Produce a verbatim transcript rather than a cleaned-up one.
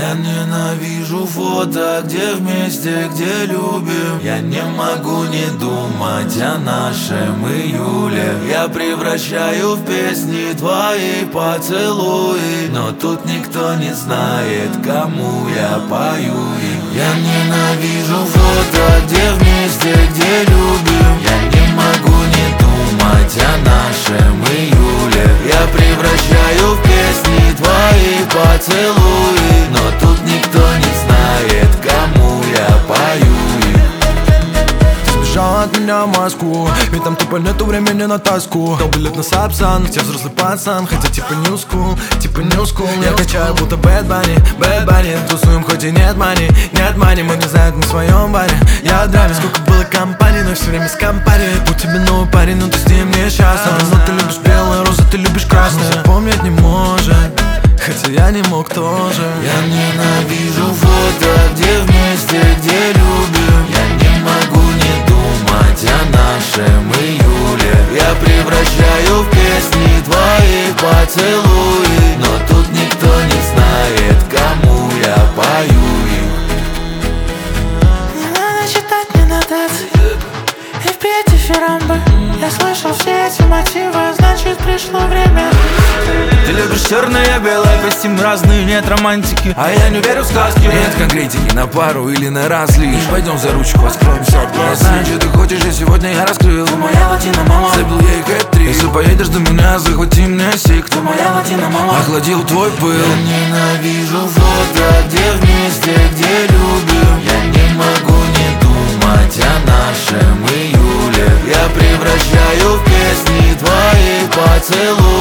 Я ненавижу фото, где вместе, где любим. Я не могу не думать о нашем июле. Я превращаю в песни твои поцелуи, но тут никто не знает, кому я пою их. Я ненавижу фото, где вместе, где любим. Я не могу не думать о нашем июле. Я превращаю в песни твои поцелуи, но тут никто не знает, кому я пою их. Сбежала от меня в Москву, ведь там тупо нету времени на тоску. Дал билет на Сапсан, я взрослый пацан, хотя типа new school, типа new school. Я качаю будто Bad Bunny, Bad Bunny. Тусуем, хоть и нет мани, нет мани. Мы не знают на своем баре. Я в драме, сколько было компаний, но все время с компанией. Будь тебе новый парень, но ты с ним несчастна. Но ты любишь белые розы, ты любишь красные. Запомнить не может, хотя я не мог тоже. Я ненавижу фото, где вместе, где любим. Я не могу не думать о нашем июле. Я превращаю в песни твои поцелуи, но тут никто не знает, кому я пою их. Не надо читать мне нотации и впеть эфирамбы. Я слышал все эти мотивы, значит пришло время. Ты любишь черное, белое, костюм разные, нет романтики, а я не верю в сказки. Нет конкретики на пару или на раз лишь. Пойдем за ручку, откроемся от глаз. Знаю, что ты хочешь, и сегодня я раскрыл. Ты моя латина, мама. Забил ей хэт-трик. Если поедешь до меня, захвати мне сик. Ты моя латина, мама. Охладил твой пыл. Я ненавижу фото, где вместе, где любим. Я не могу не думать о нашем июле. Я превращаю в песни твои поцелуи,